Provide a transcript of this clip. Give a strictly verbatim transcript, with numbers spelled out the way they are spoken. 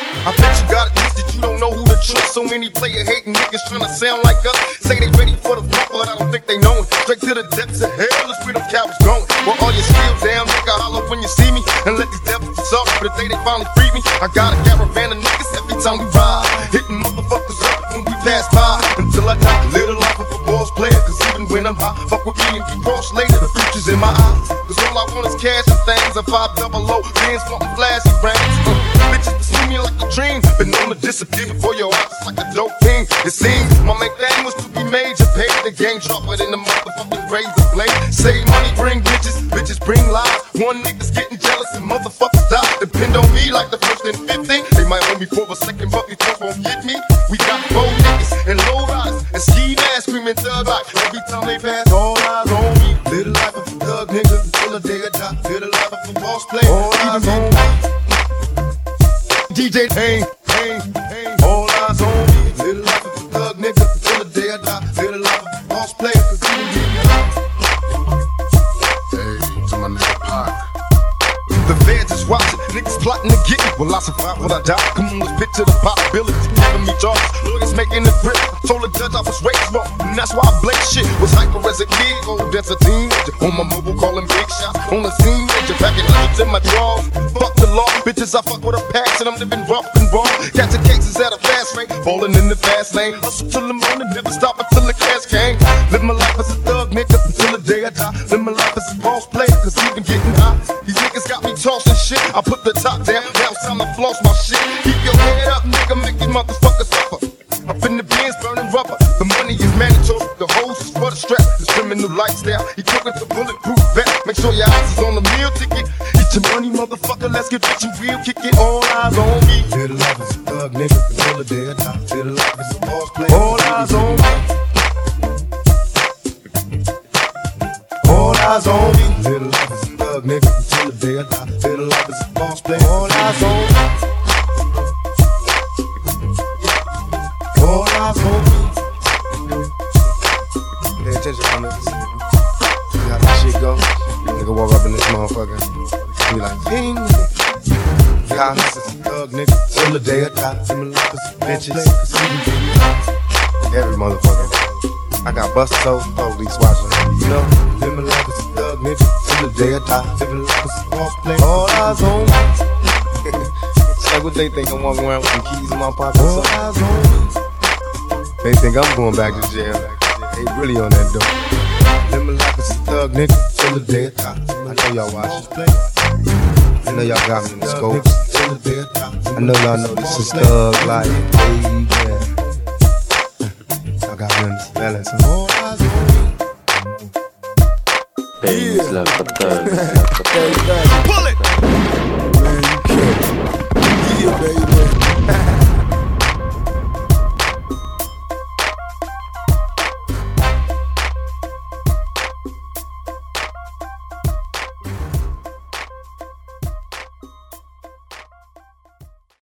I bet you got it twisted, you don't know who to trust. So many player hating niggas tryna sound like us. Say they ready for the fuck, but I don't think they know it. Straight to the depths of hell, let's where them cowards going. Well, all your skills down, nigga, holler when you see me. And let these devils talk for the day they finally free me. I got a caravan of niggas every time we ride, hitting motherfuckers up when we pass by. Until I die, little life of a boss player. Cause even when I'm high, fuck with me and get cross later. The future's in my eyes, cause all I want is cash and things. I'm five double low, bands wanting flashy brands. uh, Bitches pursue me like a dream. Been known to disappear before your eyes like a dope fiend. It seems my main thing was to be major. Paid the game sharper than the motherfucking razor blade. Save money, bring bitches, bitches bring lies. One nigga's getting jealous and motherfuckers die. Depend on me like the first and fifteen. They might own me for a second, but these folks won't get me. We got four niggas and low riders and ski masks screaming thug like every time they pass. All eyes on me. Little life of a thug nigga until the day I die. Little life of a boss player. All eyes on me. D J Pain, Pain, Pain. All eyes on me. Little life of a thug nigga until the day I die. Little life of a boss player. Cause you can get me high. Hey, to my nigga Pac. The feds is watching, niggas plotting to get me. Will I survive? Will I die? Come on, let's picture the possibility. Giving me charges, lawyers making the grip. I told the judge I was raised wrong, and that's why I blame shit. Was hyper as a kid, old as a teenager. On my mobile, calling big shots. On the scene, major packing hundreds in my drawers. Fuck the law, bitches, I fuck with a pass, and I'm living rough and raw. Catching cases at a fast rate, falling in the fast lane. Hustle till the morning, never stop until the cash came. Live my life as a thug, nigga, until the day I die. Live my life as a boss player, cause even getting high. These niggas got me tossing shit. I put the top down, now it's time to floss my shit. Keep your head up, nigga, make these motherfuckers suffer. Up in the bins, burning rubber. The money is mandatory, the hose is for the strap. This criminal lifestyle, he talking to bulletproof vest. Make sure your eyes is on the meal ticket. Eat your money, motherfucker, let's get rich and real. Kick it, all eyes on me. Little life is a thug, nigga, until the day I die. Little life is a boss player. All eyes on me. All eyes on me. Little life is a thug, nigga, until the day I die. Little life is a boss player. All eyes on me. All eyes on me. Pay attention, my niggas. See how this shit go? Nigga walk up in this motherfucker. Be like, ding. God, this is a thug, nigga. Till the day I die. Till my life is bitches. Every motherfucker. I got bust so police watching. You know, live my life as a thug, nigga. Till the day I die. Live my life as a boss player. All eyes on me. It's like what they think I'm walking around with some keys in my pocket. All eyes on me. They think I'm going back to jail. They really on that dope. Live my life as a thug, nigga. Till the day I die. I know y'all watching. I know y'all got me in the scope. I know y'all know this is thug life, baby. Y'all got me in this balance. Baby, it's like a thug. Bullet!